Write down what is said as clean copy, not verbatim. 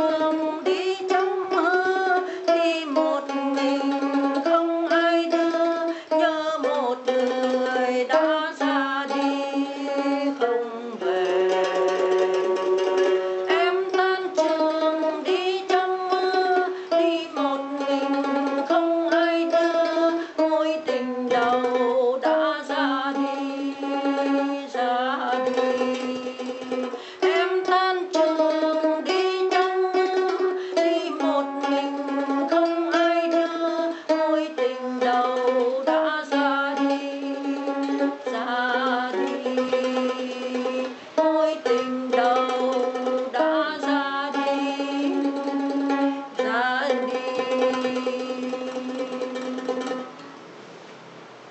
trường đi trong mơ, đi một mình không ai đưa, nhớ một người đã ra đi không về. Em tan trường đi trong mơ, đi một mình không ai đưa, mối tình đầu đã ra đi, ra đi. Em tan trường đi trong mơ, đi một mình không ai đưa, mối tình đầu